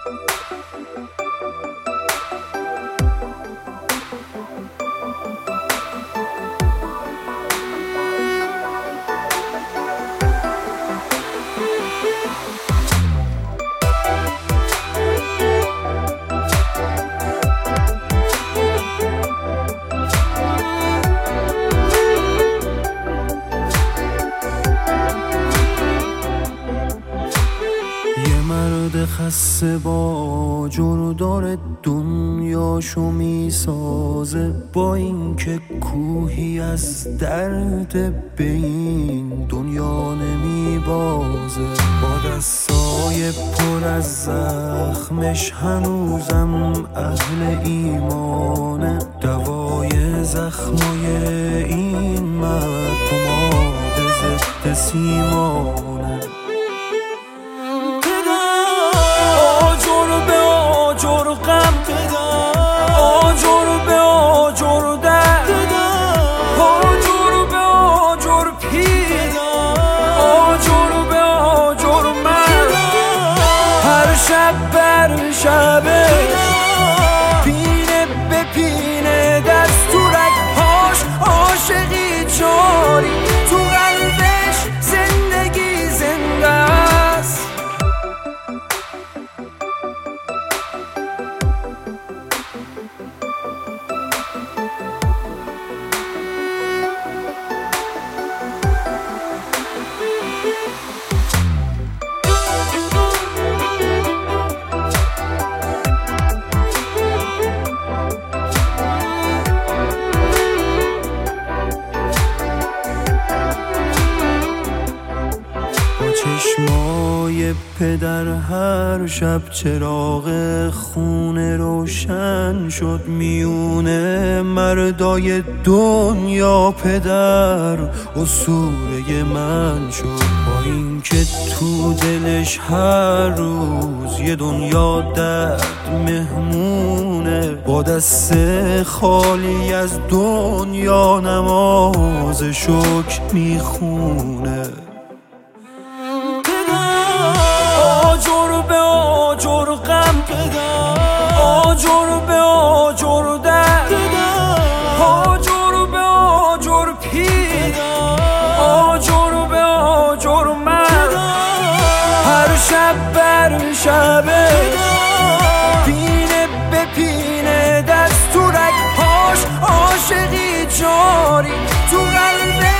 خسته با جردار دنیاشو میسازه، با اینکه کوهی از درد به این دنیا نمیبازه. با دستای پر از زخمش هنوزم اهل ایمانه، دوای زخمای این مرد ضد سیمانه. آجر غم آجر به آجر درد، آجر به آجر پیر، آجر به آجر مرد. هر شب بر شبه پینه به پینه دستورک هاش عاشقی جاری، تو قلبش زندگی زنده است. چشمای پدر هر شب چراغ خونه روشن شد، میونه مردای دنیا پدر اسطوره من شد. با اینکه تو دلش هر روز یه دنیا درد مهمونه، با دست خالی از دنیا نماز شکر میخونه. آجر به آجر غم آجر به آجر درد، آجر به آجر پیر، آجر به آجر مرد. هر شب بر شبه پینه به پینه دستورک هاش عاشقی جاری، تو قلبه